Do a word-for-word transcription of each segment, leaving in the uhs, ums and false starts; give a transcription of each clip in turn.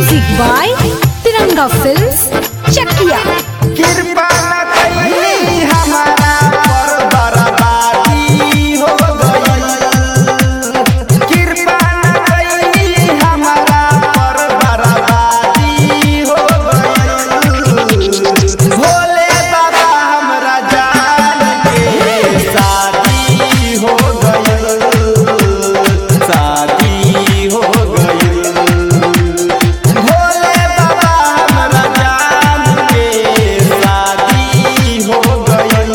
Music by Tiranga Films, Chakia. कृपा न कइली हमारा पर बर्बादी हो गइल। कृपा न कइली हमारा पर बर्बादी हो गइल। भोले बाबा हमरा जान के शादी हो गइल, शादी हो गइल। भोले बाबा हमरा जान के शादी हो गइल,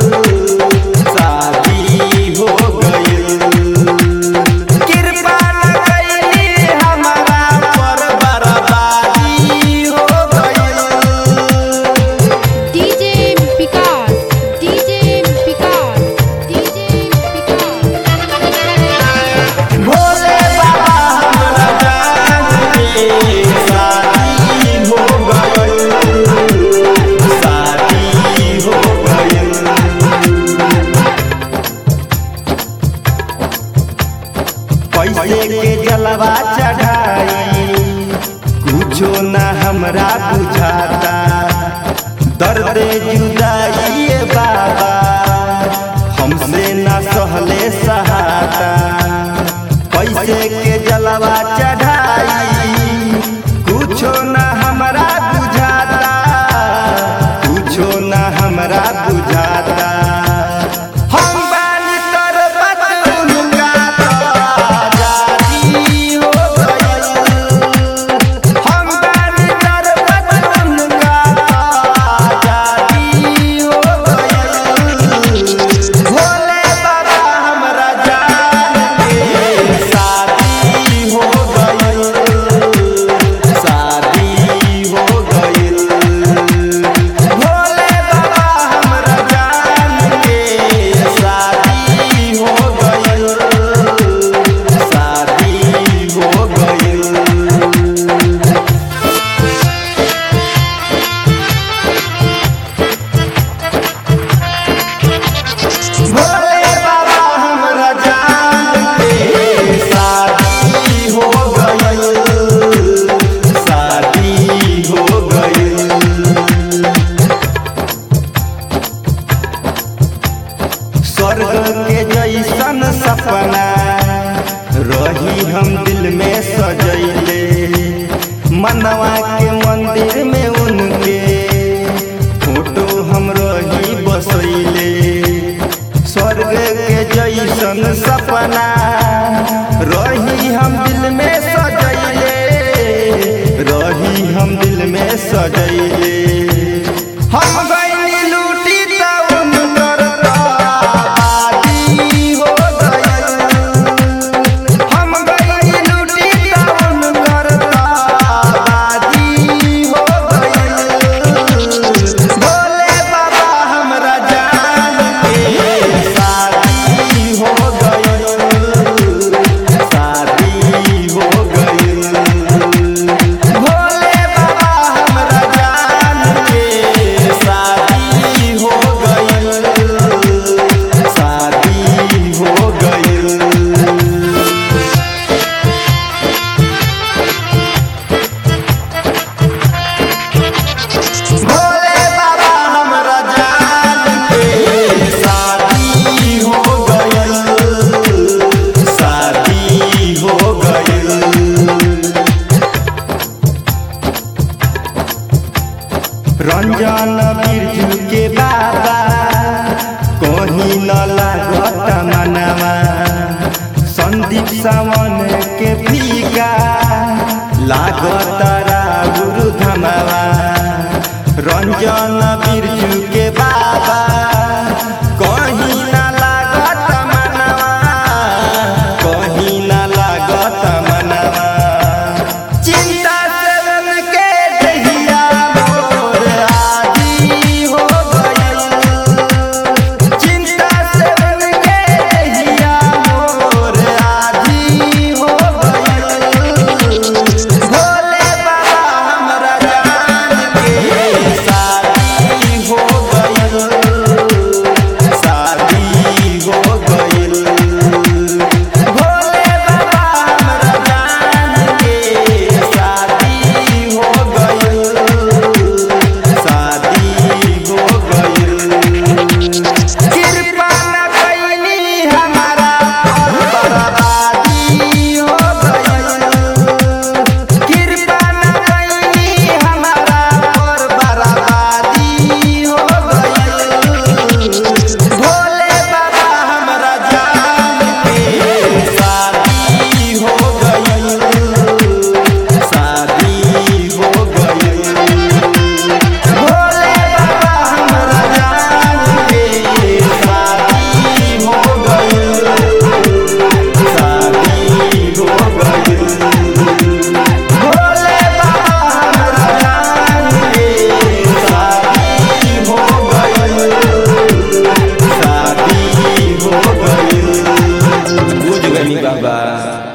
शादी हो गइल। कृपा न कइली हमारा पर बर्बादी हो गइल। D J Vikas, D J Vikas, D J Vikas. Bhole बाबा हमरा जान के शादी हो गइल, शादी हो गइल। पैसे के जलवा चढ़ाई कुछो न हमरा बुझाता। दर्द जुदाई बाबा हमसे न सहले सहाता। पैसे के जलवा चढ़ाई कुछो न हमरा बुझाता, कुछो न हमरा बुझाता। हम बानी तरबत उनका तो आजादी हो गइल। हम बानी तरबत उनका तो आजादी हो गइल। भोले बाबा हमरा जान के शादी हो गइल, शादी हो गइल। भोले बाबा हमरा जान के शादी हो गइल, शादी हो गइल। भोले बाबा हमरा जान के शादी हो गइल, शादी हो गइल। स्वर्ग के जैसन सपना रही हम दिल में सजैले। मनवा के मंदिर में उनके फोटो हम रही बसैले। स्वर्ग के जैसन सपना रही हम दिल में सजैले, रही हम दिल में सजैले। हम गइनी लूटी त उनकर त आबादी हो गइल। हम गइनी लूटी त उनकर त आबादी हो गइल। भोले बाबा हमरा जान के शादी हो गइल, शादी हो गइल। भोले बाबा हमरा जान के शादी हो गइल, शादी हो गइल। भोले बाबा हमरा जान के शादी हो गइल, शादी हो गइल। रंजन बिरजू के बाबा कहीं न लागत मनवा। संदीप सावन के फीका लागत राउर धमवा। रंजन बिरजू के बाबा कहीं न लागत मनवा, कहीं न लागत मनवा। चिंता से उनके दहिया मोर आजी हो गइल। चिंता से उनके दहिया मोर आजी हो गइल। भोले बाबा हमरा जान के शादी हो बाबा।